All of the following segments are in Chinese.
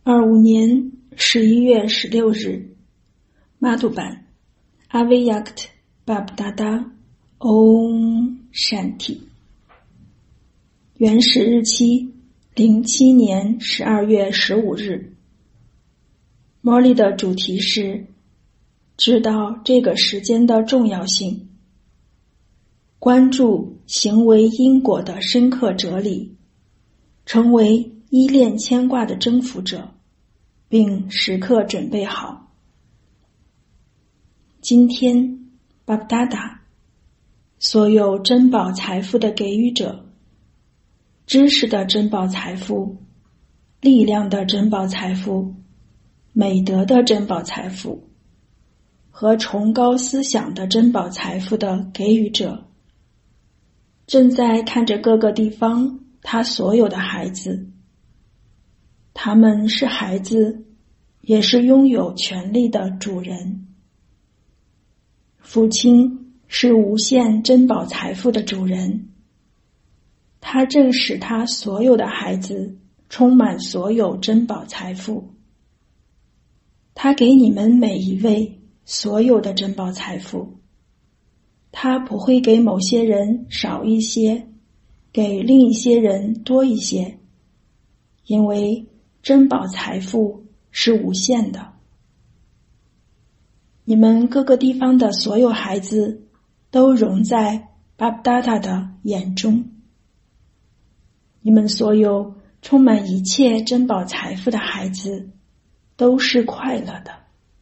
25年11月16日，马杜版阿维亚克特巴布达达嗡闪体。原始日期07年12月15日。莫莉的主题是知道这个时间的重要性，关注行为因果的深刻哲理，成为依恋牵挂的征服者，并时刻准备好。今天巴布达达，所有珍宝财富的给予者，知识的珍宝财富，力量的珍宝财富，美德的珍宝财富和崇高思想的珍宝财富的给予者，正在看着各个地方他所有的孩子。他们是孩子，也是拥有权力的主人。父亲是无限珍宝财富的主人，他正使他所有的孩子充满所有珍宝财富。他给你们每一位所有的珍宝财富，他不会给某些人少一些，给另一些人多一些，因为珍宝财富是无限的。你们各个地方的所有孩子都融在巴布达达的眼中。你们所有充满一切珍宝财富的孩子都是快乐的。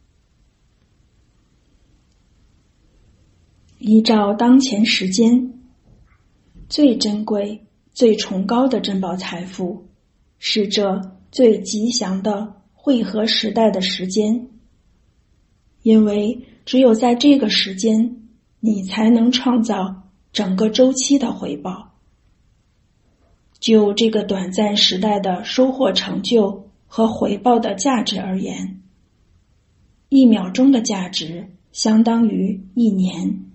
依照当前时间，最珍贵、最崇高的珍宝财富是这最吉祥的汇合时代的时间，因为只有在这个时间，你才能创造整个周期的回报。就这个短暂时代的收获成就和回报的价值而言，1秒钟的价值相当于1年。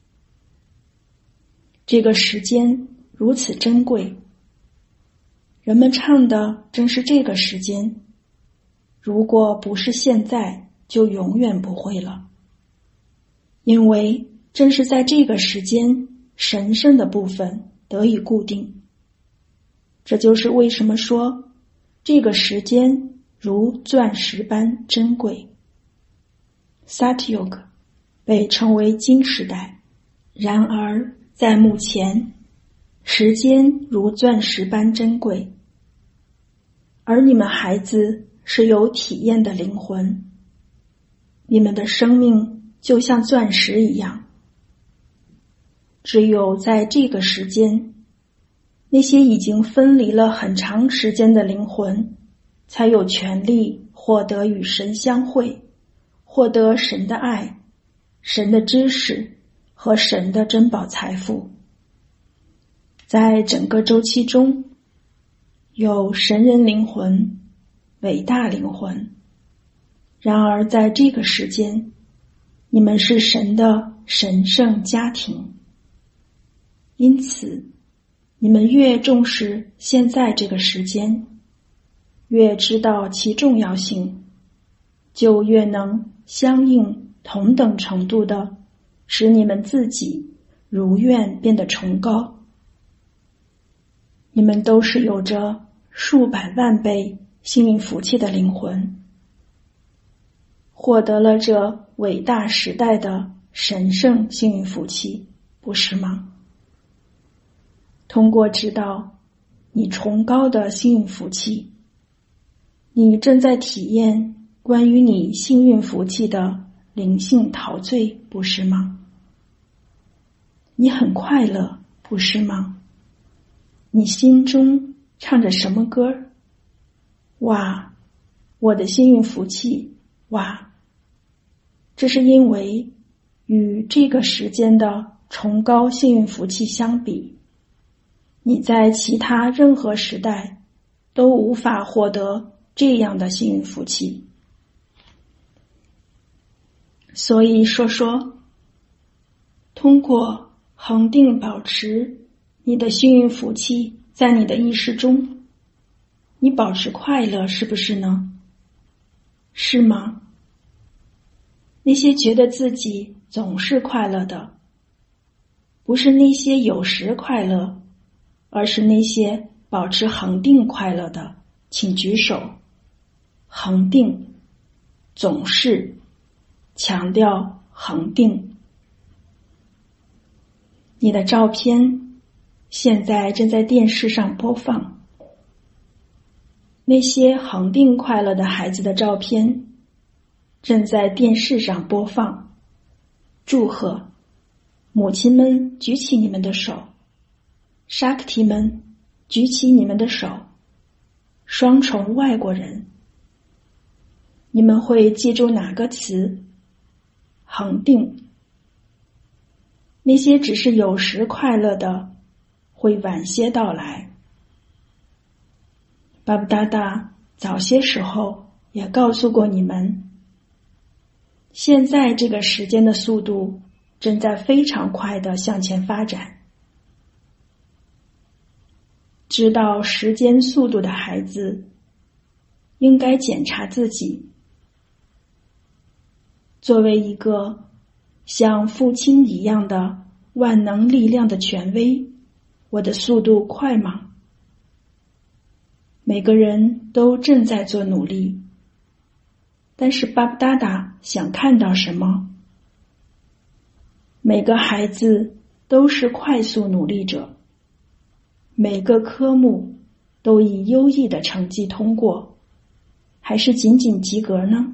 这个时间如此珍贵，人们唱的正是这个时间，如果不是现在，就永远不会了。因为正是在这个时间，神圣的部分得以固定。这就是为什么说这个时间如钻石般珍贵。Satyug 被称为金时代，然而在目前，时间如钻石般珍贵。而你们孩子是有体验的灵魂，你们的生命就像钻石一样。只有在这个时间，那些已经分离了很长时间的灵魂，才有权利获得与神相会，获得神的爱、神的知识和神的珍宝财富。在整个周期中，有神人灵魂、伟大灵魂。然而在这个时间，你们是神的神圣家庭。因此，你们越重视现在这个时间，越知道其重要性，就越能相应同等程度的使你们自己如愿变得崇高。你们都是有着数百万倍幸运福气的灵魂，获得了这伟大时代的神圣幸运福气，不是吗？通过知道你崇高的幸运福气，你正在体验关于你幸运福气的灵性陶醉，不是吗？你很快乐，不是吗？你心中唱着什么歌？哇，我的幸运福气，哇！这是因为与这个时间的崇高幸运福气相比，你在其他任何时代都无法获得这样的幸运福气。所以说，通过恒定保持你的幸运福气在你的意识中，你保持快乐，是不是呢？ 是吗？那些觉得自己总是快乐的，不是那些有时快乐，而是那些保持恒定快乐的，请举手。恒定，总是，强调恒定。你的照片现在正在电视上播放。那些恒定快乐的孩子的照片正在电视上播放。祝贺！母亲们举起你们的手，沙克提们举起你们的手，双重外国人，你们会记住哪个词？恒定。那些只是有时快乐的，会晚些到来。巴布达达早些时候也告诉过你们，现在这个时间的速度正在非常快地向前发展。知道时间速度的孩子应该检查自己，作为一个像父亲一样的万能力量的权威，我的速度快吗？每个人都正在做努力，但是巴布达达想看到什么？每个孩子都是快速努力者，每个科目都以优异的成绩通过，还是仅仅及格呢？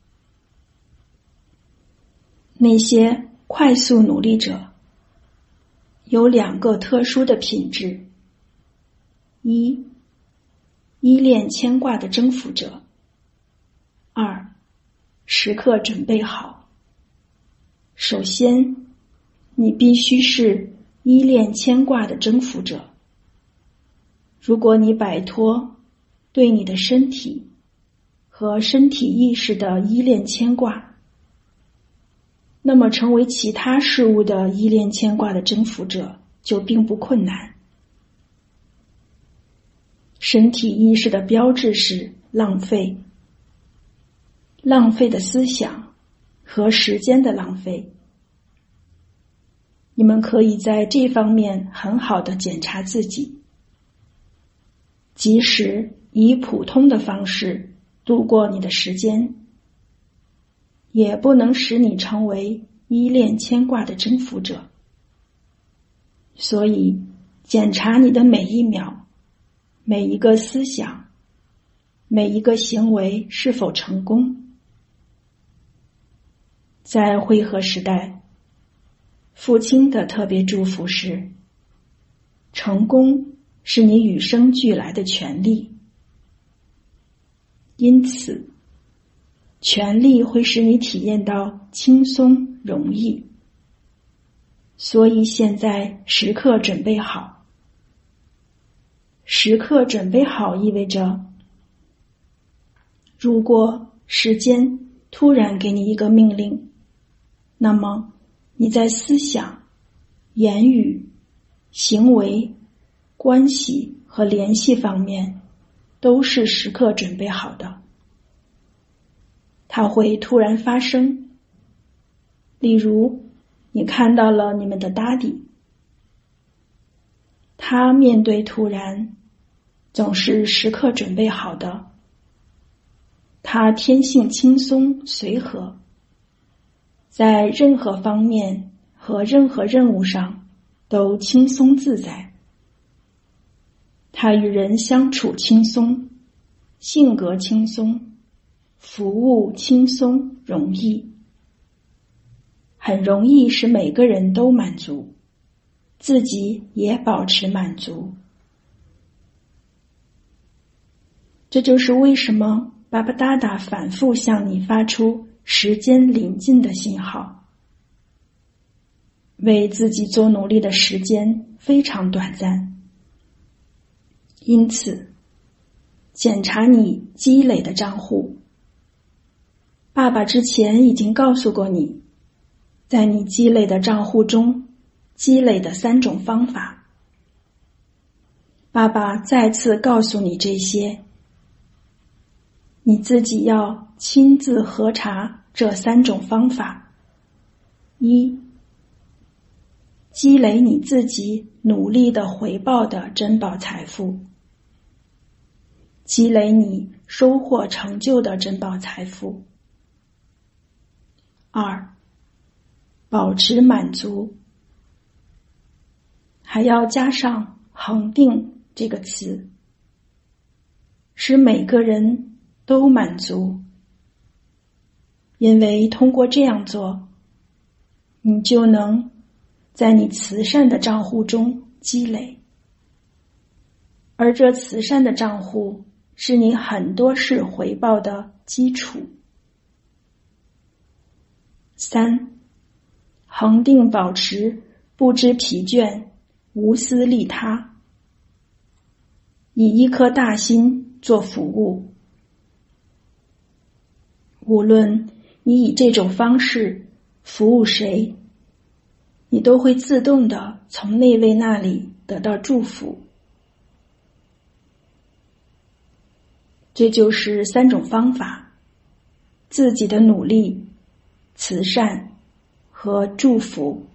那些快速努力者有2个特殊的品质：一，依恋牵挂的征服者；二，时刻准备好。首先，你必须是依恋牵挂的征服者。如果你摆脱对你的身体和身体意识的依恋牵挂，那么成为其他事物的依恋牵挂的征服者就并不困难。身体意识的标志是浪费，浪费的思想和时间的浪费。你们可以在这方面很好的检查自己，即使以普通的方式度过你的时间，也不能使你成为依恋牵挂的征服者。所以，检查你的每一秒、每一个思想、每一个行为是否成功。在汇合时代，父亲的特别祝福是：成功是你与生俱来的权利，因此权利会使你体验到轻松容易。所以现在时刻准备好。时刻准备好意味着，如果时间突然给你一个命令，那么你在思想、言语、行为、关系和联系方面都是时刻准备好的。它会突然发生。例如，你看到了你们的daddy，他面对突然总是时刻准备好的。他天性轻松随和，在任何方面和任何任务上都轻松自在。他与人相处轻松，性格轻松，服务轻松容易，很容易使每个人都满足，自己也保持满足。这就是为什么巴巴达达反复向你发出时间临近的信号。为自己做努力的时间非常短暂，因此检查你积累的账户。爸爸之前已经告诉过你，在你积累的账户中积累的3种方法。爸爸再次告诉你这些。 你自己要亲自核查这3种方法。1、积累你自己努力的回报的珍宝财富，积累你收获成就的珍宝财富。2、保持满足，还要加上恒定这个词，使每个人都满足，因为通过这样做，你就能在你慈善的账户中积累，而这慈善的账户是你很多事回报的基础。3、恒定保持不知疲倦，无私利他，以一颗大心做服务。无论你以这种方式服务谁，你都会自动地从那位那里得到祝福。这就是3种方法：自己的努力、慈善和祝福。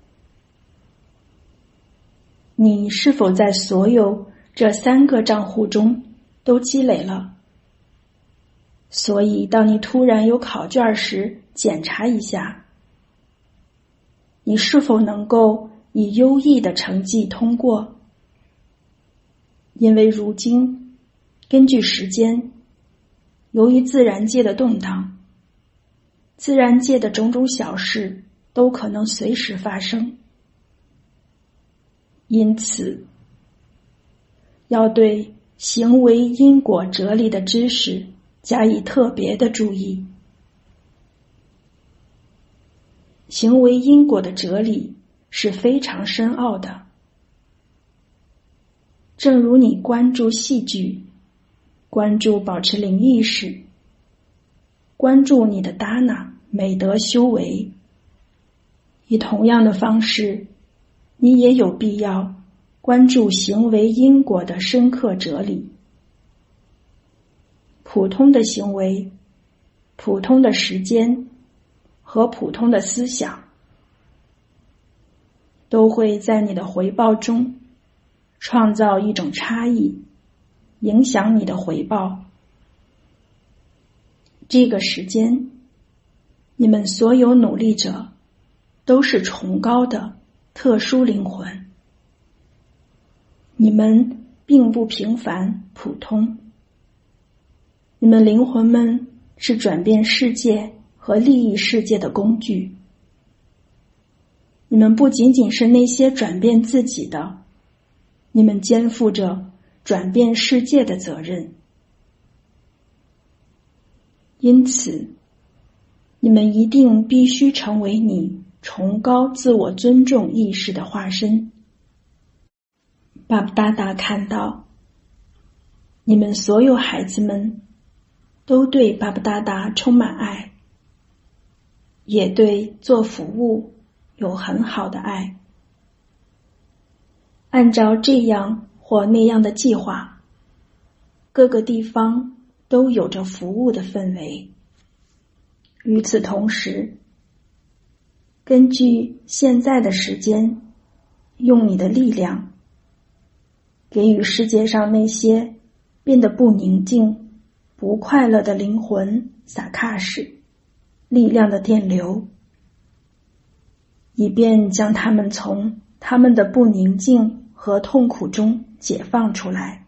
你是否在所有这3个账户中都积累了？所以当你突然有考卷时，检查一下，你是否能够以优异的成绩通过？因为如今根据时间，由于自然界的动荡，自然界的种种小事都可能随时发生，因此要对行为因果哲理的知识加以特别的注意。行为因果的哲理是非常深奥的，正如你关注戏剧，关注保持灵意识，关注你的达那美德修为，以同样的方式，你也有必要关注行为因果的深刻哲理。普通的行为、普通的时间和普通的思想，都会在你的回报中创造一种差异，影响你的回报。这个时间，你们所有努力者都是崇高的特殊灵魂，你们并不平凡普通，你们灵魂们是转变世界和利益世界的工具。你们不仅仅是那些转变自己的，你们肩负着转变世界的责任。因此，你们一定必须成为你崇高自我尊重意识的化身。巴布达达看到，你们所有孩子们都对巴布达达充满爱，也对做服务有很好的爱。按照这样或那样的计划，各个地方都有着服务的氛围。与此同时，根据现在的时间，用你的力量，给予世界上那些变得不宁静、不快乐的灵魂萨卡什力量的电流，以便将他们从他们的不宁静和痛苦中解放出来。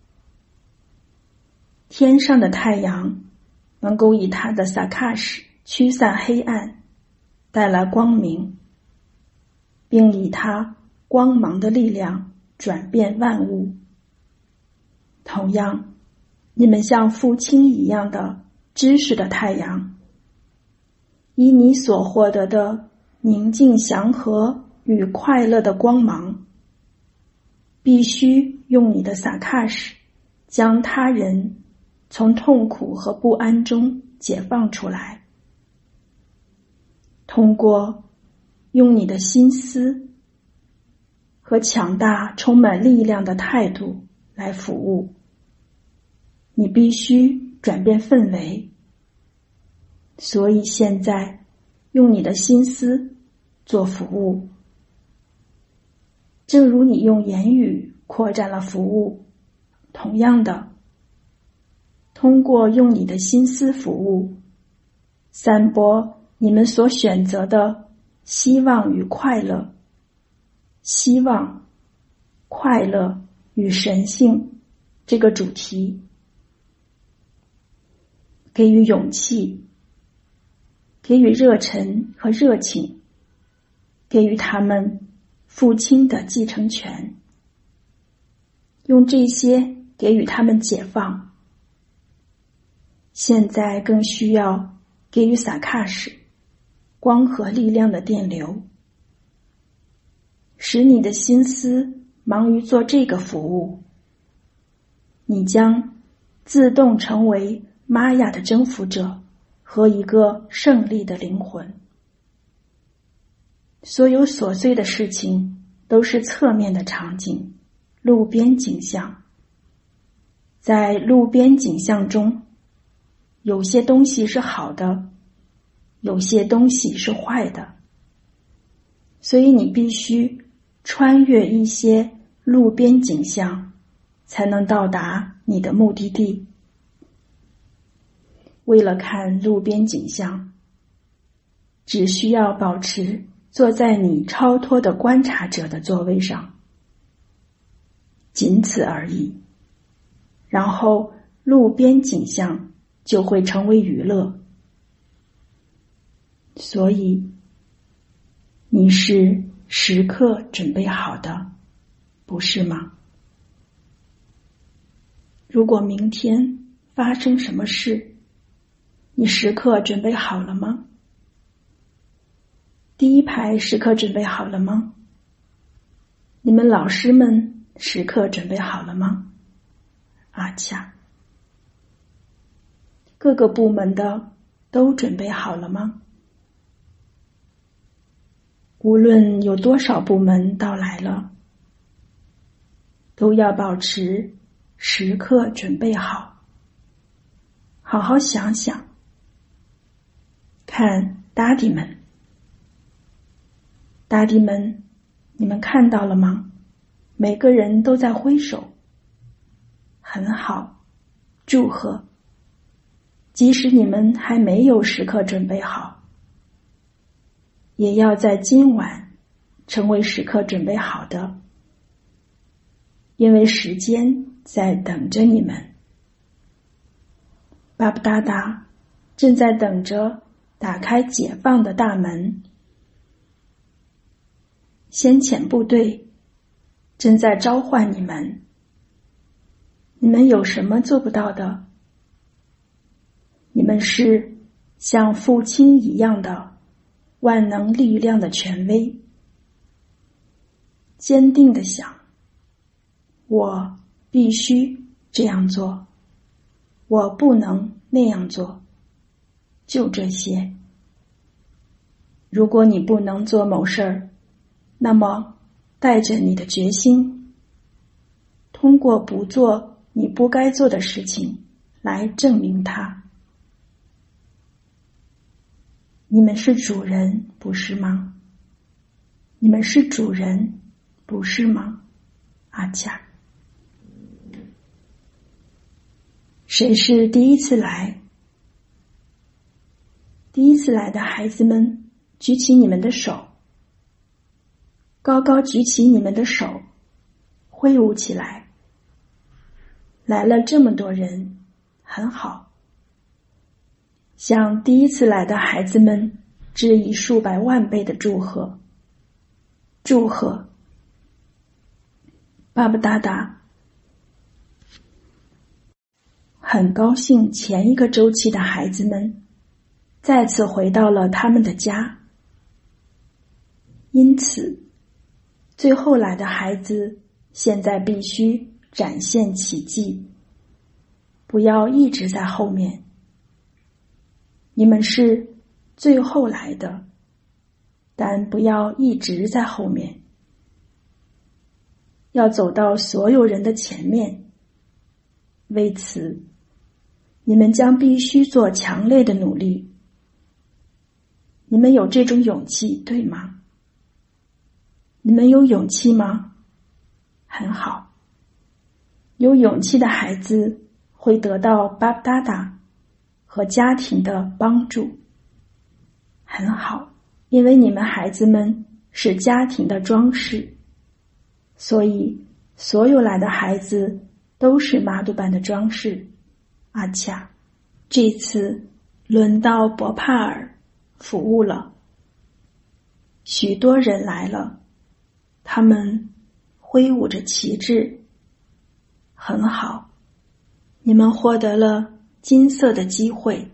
天上的太阳能够以它的萨卡什驱散黑暗，带来光明，并以它光芒的力量转变万物。同样，你们像父亲一样的知识的太阳，以你所获得的宁静祥和与快乐的光芒，必须用你的萨卡什将他人从痛苦和不安中解放出来，通过用你的心思和强大充满力量的态度来服务。 你必须转变氛围。所以现在用你的心思做服务，正如你用言语扩展了服务，同样的，通过用你的心思服务，散播你们所选择的希望与快乐，希望、快乐与神性这个主题，给予勇气，给予热忱和热情，给予他们父亲的继承权，用这些给予他们解放。现在更需要给予萨喀什光和力量的电流，使你的心思忙于做这个服务，你将自动成为玛雅的征服者和一个胜利的灵魂。所有琐碎的事情都是侧面的场景，路边景象。在路边景象中，有些东西是好的，有些东西是坏的，所以你必须穿越一些路边景象，才能到达你的目的地。为了看路边景象，只需要保持坐在你超脱的观察者的座位上，仅此而已。然后路边景象就会成为娱乐。所以你是时刻准备好的，不是吗？如果明天发生什么事，你时刻准备好了吗？第一排时刻准备好了吗？你们老师们时刻准备好了吗？阿恰，各个部门的都准备好了吗？无论有多少部门到来了，都要保持时刻准备好。好好想想，看大弟们，大弟们，你们看到了吗？每个人都在挥手。很好，祝贺。即使你们还没有时刻准备好，也要在今晚成为时刻准备好的，因为时间在等着你们。巴布达达正在等着打开解放的大门，先遣部队正在召唤你们。你们有什么做不到的？你们是像父亲一样的万能力量的权威。坚定地想，我必须这样做，我不能那样做，就这些。如果你不能做某事儿，那么带着你的决心，通过不做你不该做的事情来证明它。你们是主人，不是吗？你们是主人，不是吗？阿恰，谁是第一次来？第一次来的孩子们，举起你们的手，高高举起你们的手，挥舞起来。来了这么多人，很好。向第一次来的孩子们致以数百万倍的祝贺。祝贺！巴布达达，很高兴前一个周期的孩子们再次回到了他们的家。因此，最后来的孩子现在必须展现奇迹，不要一直在后面。你们是最后来的，但不要一直在后面，要走到所有人的前面。为此， 你们将必须做强烈的努力。你们有这种勇气，对吗？你们有勇气吗？很好。有勇气的孩子会得到巴布达达和家庭的帮助。很好，因为你们孩子们是家庭的装饰，所以所有来的孩子都是马杜班的装饰。阿恰，这次轮到博帕尔服务了。许多人来了，他们挥舞着旗帜。很好，你们获得了金色的机会。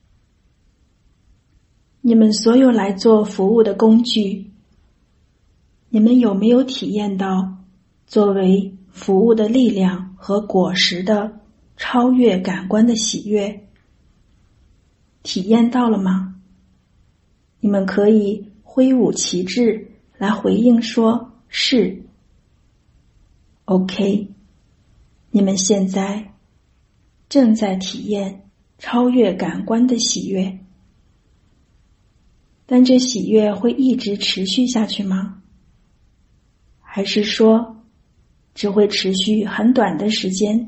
你们所有来做服务的工具，你们有没有体验到作为服务的力量和果实的超越感官的喜悦？体验到了吗？你们可以挥舞旗帜来回应说是。OK， 你们现在正在体验超越感官的喜悦，但这喜悦会一直持续下去吗？还是说只会持续很短的时间？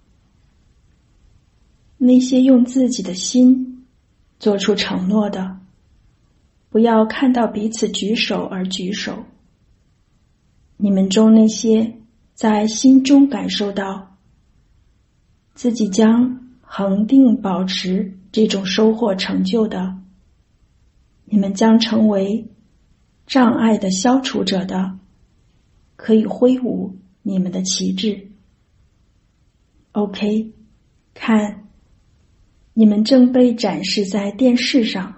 那些用自己的心做出承诺的，不要看到彼此举手而举手。你们中那些在心中感受到自己将恒定保持这种收获成就的，你们将成为障碍的消除者的，可以挥舞你们的旗帜。OK， 看，你们正被展示在电视上。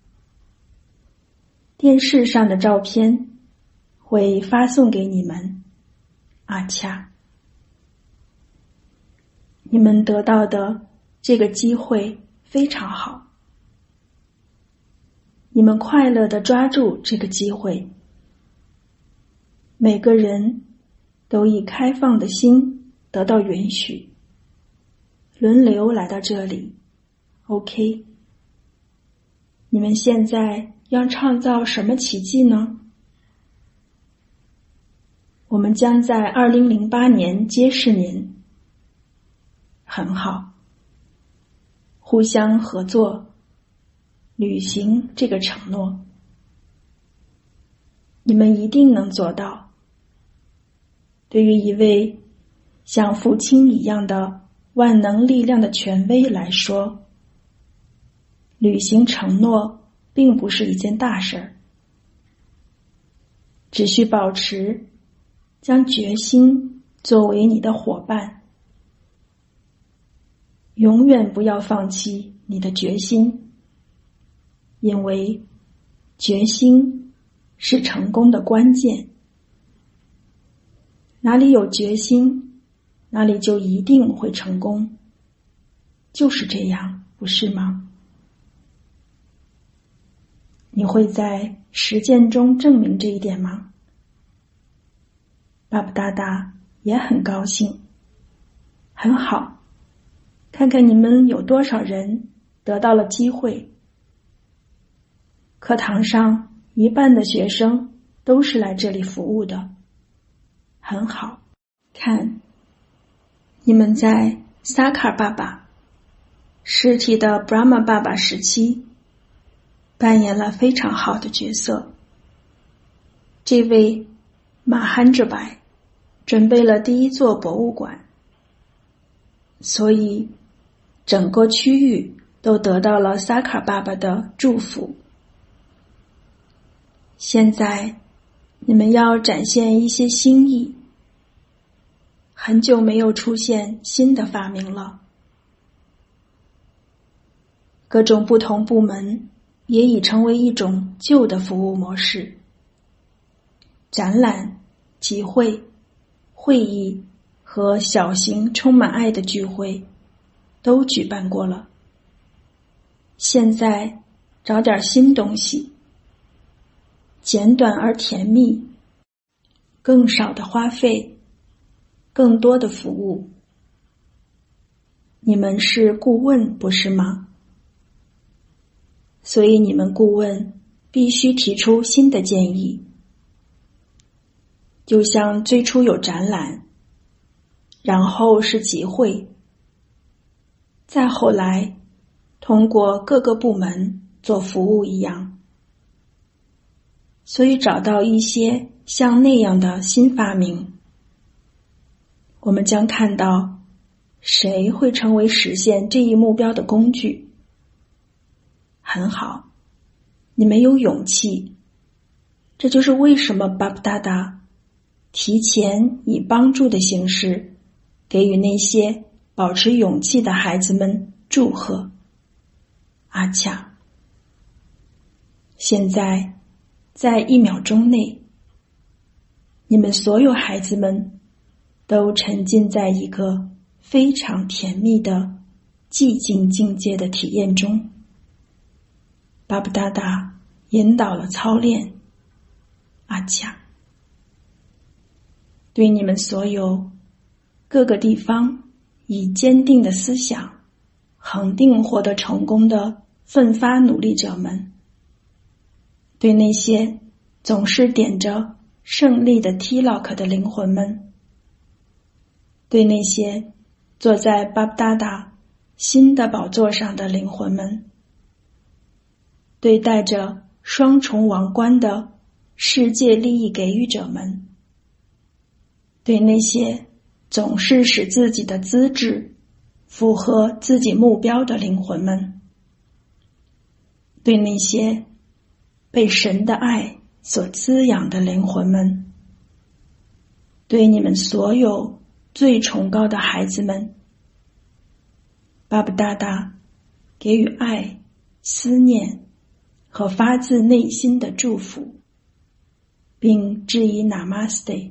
电视上的照片会发送给你们。阿恰，你们得到的这个机会非常好。你们快乐地抓住这个机会。每个人都以开放的心得到允许，轮流来到这里。OK， 你们现在要创造什么奇迹呢？我们将在2008年揭示您。很好，互相合作，履行这个承诺。你们一定能做到。对于一位像父亲一样的万能力量的权威来说，履行承诺并不是一件大事儿。只需保持将决心作为你的伙伴，永远不要放弃你的决心，因为决心是成功的关键。哪里有决心，哪里就一定会成功，就是这样，不是吗？你会在实践中证明这一点吗？巴布达达也很高兴。很好，看看你们有多少人得到了机会。课堂上一半的学生都是来这里服务的。很好，看，你们在萨卡尔爸爸实体的 Brahma 爸爸时期扮演了非常好的角色。这位马罕哲白准备了第一座博物馆，所以整个区域都得到了萨卡尔爸爸的祝福。现在你们要展现一些新意。很久没有出现新的发明了。各种不同部门也已成为一种旧的服务模式。展览、集会、会议和小型充满爱的聚会都举办过了。现在找点新东西，简短而甜蜜，更少的花费，更多的服务。 你们是顾问，不是吗？所以你们顾问必须提出新的建议。就像最初有展览，然后是集会，再后来通过各个部门做服务一样。所以找到一些像那样的新发明，我们将看到谁会成为实现这一目标的工具。很好，你们有勇气，这就是为什么巴布达达提前以帮助的形式给予那些保持勇气的孩子们祝贺。阿恰，现在在1秒钟内，你们所有孩子们都沉浸在一个非常甜蜜的寂静境界的体验中。巴布达达引导了操练。阿恰，对你们所有各个地方以坚定的思想恒定获得成功的奋发努力者们，对那些总是点着胜利的 Tilak 的灵魂们，对那些坐在巴布达达新的宝座上的灵魂们，对带着双重王冠的世界利益给予者们，对那些总是使自己的资质符合自己目标的灵魂们，对那些被神的爱所滋养的灵魂们，对你们所有最崇高的孩子们，巴布达达给予爱、思念和发自内心的祝福，并致以 Namaste。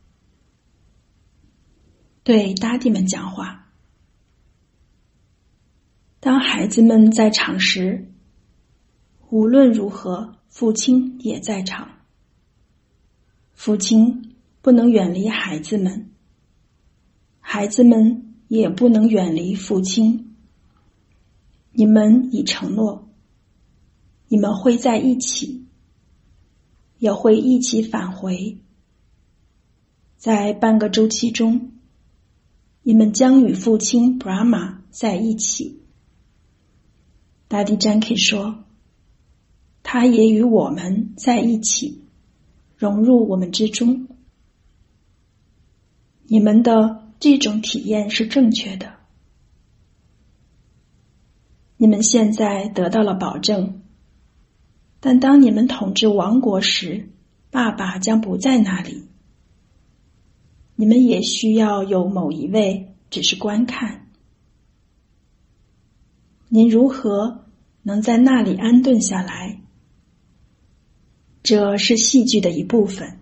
对大地们讲话。当孩子们在场时，无论如何，父亲也在场。父亲不能远离孩子们，孩子们也不能远离父亲。你们已承诺，你们会在一起，也会一起返回。在半个周期中，你们将与父亲 Brahma 在一起。达迪詹 K 说，他也与我们在一起，融入我们之中。你们的这种体验是正确的。你们现在得到了保证，但当你们统治王国时，爸爸将不在那里。你们也需要有某一位只是观看。您如何能在那里安顿下来？这是戏剧的一部分。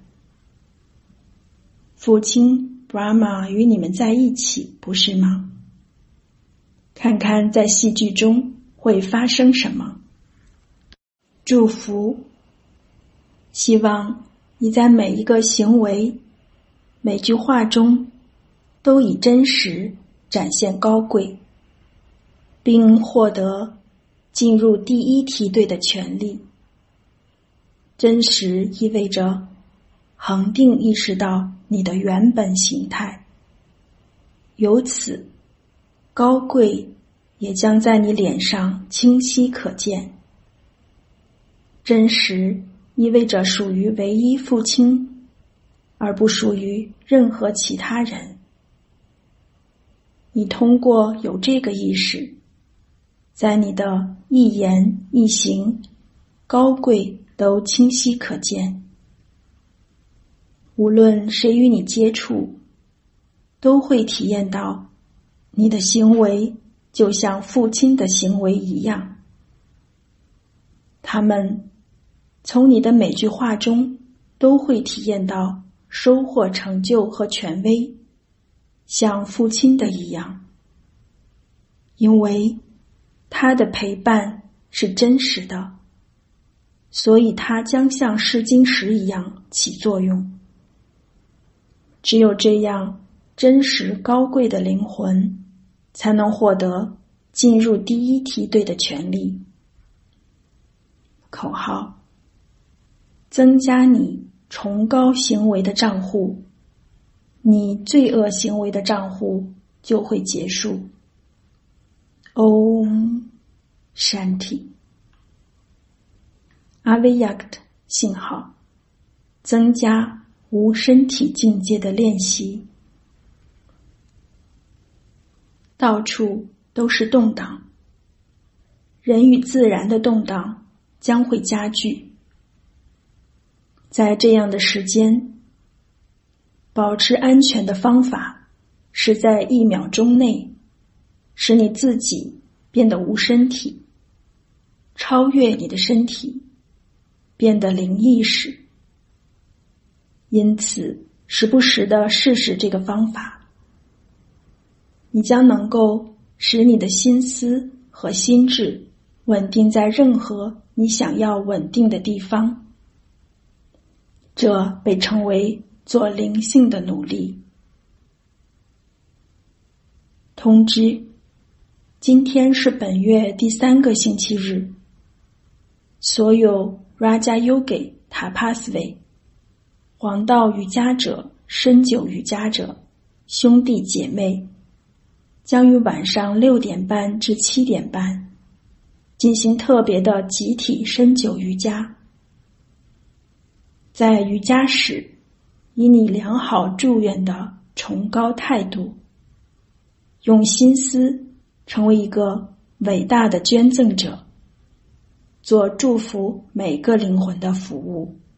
父亲 Brahma 与你们在一起，不是吗？看看在戏剧中会发生什么。祝福，希望你在每一个行为、每句话中都以真实展现高贵，并获得进入第一梯队的权利。真实意味着恒定意识到你的原本形态，由此高贵也将在你脸上清晰可见。真实意味着属于唯一父亲，而不属于任何其他人。你通过有这个意识，在你的一言一行，高贵都清晰可见。无论谁与你接触，都会体验到你的行为就像父亲的行为一样。他们从你的每句话中都会体验到收获成就和权威，像父亲的一样，因为他的陪伴是真实的，所以他将像试金石一样起作用。只有这样，真实高贵的灵魂才能获得进入第一梯队的权利。口号：增加你崇高行为的账户，你罪恶行为的账户就会结束。Om Shanti。 Avyakt 信号：增加无身体境界的练习。到处都是动荡，人与自然的动荡将会加剧。在这样的时间，保持安全的方法是在1秒钟内使你自己变得无身体，超越你的身体，变得零意识。因此，时不时地试试这个方法，你将能够使你的心思和心智稳定在任何你想要稳定的地方。这被称为做灵性的努力。通知：今天是本月第3个星期日，所有 Raja Yogi Tapasvi 黄道瑜伽者、深九瑜伽者、兄弟姐妹将于晚上6点半至7点半进行特别的集体深九瑜伽。在瑜伽时，以你良好祝愿的崇高态度，用心思成为一个伟大的捐赠者，做祝福每个灵魂的服务。